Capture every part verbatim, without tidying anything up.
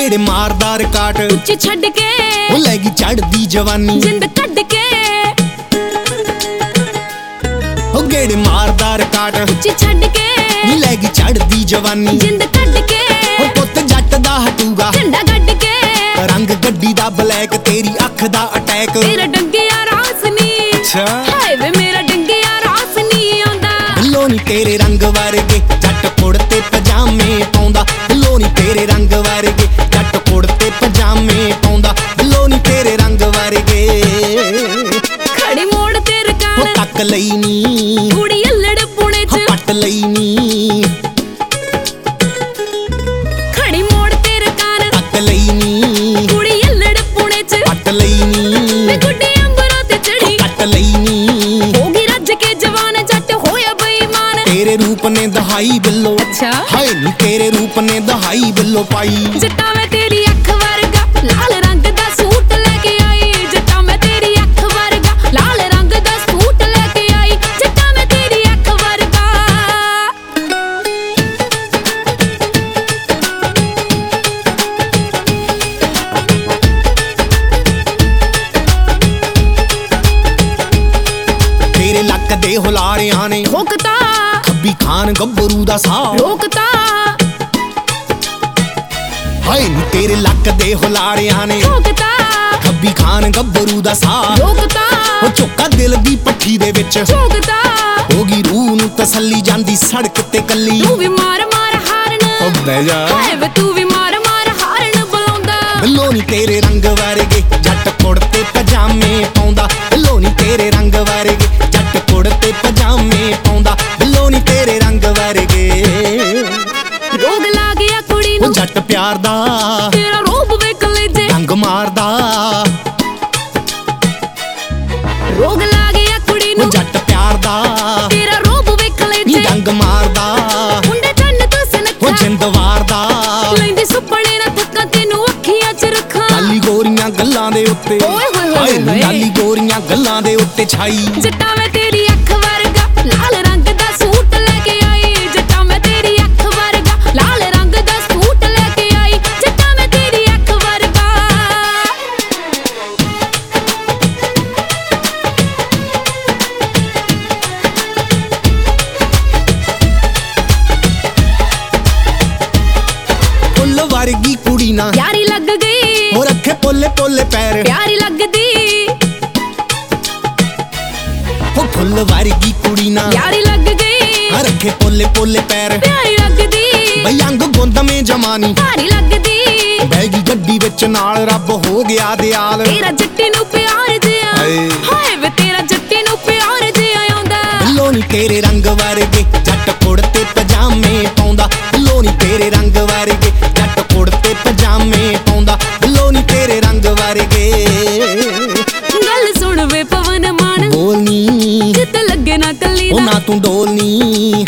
गेड़े मारदा रिकाट उच्च छड़ के ओ लैगी चढ़दी जवानी जिंद कट के ओ गेड़े मारदा रिकाट उच्च छड़ के लैगी चढ़दी जवानी जिंद कट के ओ पुत जट दा हटूगा झंडा गड्ड के रंग गड्डी दा ब्लैक तेरी अख दा अटैक मेरा डंगिया रास नी अच्छा हाय वे मेरा डंगिया रास नी आंदा लो नी तेरे रंग वर्गे जट कुड़ते पजामे पाउंदा लो नी तेरे रंग वर्गे जट कुड़ते पजामे पाउंदा लो नी तेरे रंग वर्गे खड़ी मोड़ ते रकान तक लई नी कुड़ी अल्लड़ पुणे च पट लई नी खड़ी मोड़ ते रकान तक लई नी कुड़ी अल्लड़ पुणे च पट लई नी मैं गुड्डी अंबरों ते चढ़ी कट लई नी होगी रज के जवान जट होया बेईमान तेरे रूप ने दहाई बिल्लो अच्छा हाय नी तेरे रूप ने दहाई बिल्लो पाई जट्टा मैं तेरी अख वर्गा लाल रंग दा सूट लेके आई जट्टा मैं तेरी अख वर्गा लाल रंग दा सूट लेके आई जट्टा मैं तेरी अख वर्गा तेरे लक दे हुलारियां ने ठोकता खब्बी खान गब्बरू दा सा रोकता हाय नी तेरे लक दे हुलारियां ने ठोकता खब्बी खान गब्बरू दा सा रोकता ओ चोका दिल दी पट्ठी दे विच ठोकता होगी रूह नू तसल्ली जांदी सड़क ते कल्ली तू भी मार मार हारन ओ बह जा हाय वे तू भी मार मार हारन बुलाਉਂਦਾ बिल्लो नी तेरे रंग वर्गे जट कुड़ते पजामे पाउंदा बिल्लो नी तेरे रंग वर्गे जट कुड़ते पजामे पाउंदा बिल्लो नी तेरे रंग वर्गे रोग ला गया कुड़ी ओ नू जट प्यार दा तेरा रूप वे कलेजे रंग मारदा रोग ला गया कुड़ी ओ नू जट प्यार दा तेरा रूप वे नी कलेजे रंग मारदा मुंडे चंन तो ओ सनखा जिंद वारदा ਲੈਂਦੀ ਸੁਪਨੇ ਨਾ ਥੱਕਾਂ ਤੈਨੂੰ ਅੱਖੀਆਂ 'ਚ ਰੱਖਾਂ ਲਾਲੀ ਗੋਰੀਆਂ ਗੱਲਾਂ ਦੇ ਉੱਤੇ ਓਏ ਹੋਏ ਹੋਏ ਹਾਏ ਨੀ ਹੋਏ। ਲਾਲੀ ਗੋਰੀਆਂ ਗੱਲਾਂ ਦੇ ਉੱਤੇ ਛਾਈ ਜੱਟਾ ਮੈਂ ਤੇਰੀ ਅੱਖ ਵਰਗਾ ਲਾਲ ਰੰਗ ਦਾ ਸੂਟ ਲੈ ਕੇ ਆਈ ਜੱਟਾ ਮੈਂ ਤੇਰੀ ਅੱਖ ਵਰਗਾ ਲਾਲ ਰੰਗ ਦਾ ਸੂਟ ਲੈ ਕੇ ਆਈ ਜੱਟਾ ਮੈਂ ਤੇਰੀ ਅੱਖ ਵਰਗਾ ਫੁੱਲ ਵਰਗੀ ਕੁੜੀ ਨਾ ਯਾਰੀ ਲੱਗ ਗਈ ਉਹ ਰੱਖੇ ਪੋਲੇ ਪੋਲੇ ਪੈਰ ਪਿਆਰੀ ਲੱਗਦੀ ਉਹ ਫੁੱਲ ਵਰਗੀ ਕੁੜੀ ਨਾ ਯਾਰੀ ਲੱਗ ਗਈ ਆ ਰੱਖੇ ਪੋਲੇ ਪੋਲੇ ਪੈਰ ਪਿਆਰੀ ਲੱਗਦੀ ਬਈ ਅੰਗ ਗੁੰਦ ਮੇ ਜਮਾਨੀ ਭਾਰੀ ਲੱਗਦੀ ਬੈਗੀ ਗੱਡੀ ਵਿੱਚ ਨਾਲ ਰੱਬ ਹੋ ਗਿਆ ਦਿਆਲ ਤੇਰਾ ਜੱਟੀ ਨੂੰ ਪਿਆਰ ਜਿਆ ਹਾਏ। ਹਾਏ ਵੇ ਤੇਰਾ ਜੱਟੀ ਨੂੰ ਪਿਆਰ ਜਿਆ ਆਉਂਦਾ ਬਿੱਲੋ ਨੀ ਤੇਰੇ ਰੰਗ ਵਰਗੇ ਜੱਟ ਕੁੜਤੇ ਪਜਾਮੇ ਪਾਉਂਦਾ ਬਿੱਲੋ ਨੀ ਤੇਰੇ ਰੰਗ ਵਰਗੇ ਜੱਟ ਕੁੜਤੇ ਪਜਾਮੇ ਪਾਉਂਦਾ ਬਿੱਲੋ ਨੀ ਤੇਰੇ ਰੰਗ ਵਰਗੇ ਗੱਲ ਸੁਣ ਵੇ ਪਵਨ ਮਾਨ ਬੋਲਨੀ ਜਿੱਤ ਲੱਗੇ ਨਾ ਕੱਲੀ ਉਹ ਦਾ ਨਾ ਤੂੰ ਡੋਲਨੀ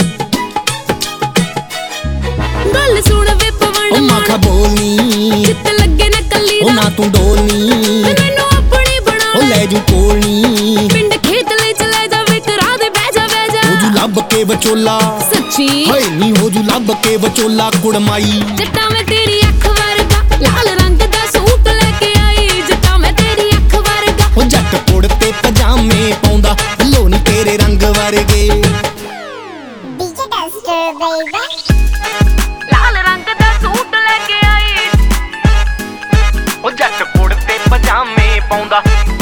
ਗੱਲ ਸੁਣ ਵੇ ਉਹ ਪਵਨ ਮਾਂ ਖਾ ਮਾਨ ਬੋਲਨੀ ਜਿੱਤ ਲੱਗੇ ਨਾ ਕੱਲੀ ਉਹ ਦਾ ਨਾ ਤੂੰ ਡੋਲਨੀ ਮੈਨੂੰ ਆਪਣੀ ਬਣਾ ਉਹ ਲੈ ਜੂ ਕੋਲਨੀ ਪਿੰਡ ਖੇਤ ਲਈ ਚਲੇ ਜਾਵੇ ਕਰਾ ਦੇ ਬਹਿ ਜਾ ਬਹਿ ਹੋ ਜੂ ਜਾ ਲੱਭ ਕੇ ਵਿਚੋਲਾ ਸੱਚੀ ਹਾਏ ਨੀ ਹੋ ਜੂ ਲੱਭ ਕੇ ਵਿਚੋਲਾ ਕੁੜਮਾਈ ਜੱਟਾ ਮੈਂ ਤੇਰੀ ਅੱਖ ਵਰਗਾ ਲਾਲ ਰੰਗ ਦਾ ਸੂਟ ਲੈ ਕੇ ਆਈ ਜੱਟਾ ਮੈਂ ਤੇਰੀ ਅੱਖ ਵਰਗਾ ਉਹ ਜੱਟ ਕੁੜਤੇ ਪਜਾਮੇ ਪਾਉਂਦਾ ਬਿੱਲੋ ਨੀ ਤੇਰੇ ਰੰਗ ਵਰਗੇ D J Duster, baby. ਲਾਲ ਰੰਗ ਦਾ ਸੂਟ ਲੈ ਕੇ ਆਈ ਉਹ ਜੱਟ ਕੁੜਤੇ ਪਜਾਮੇ ਪਾਉਂਦਾ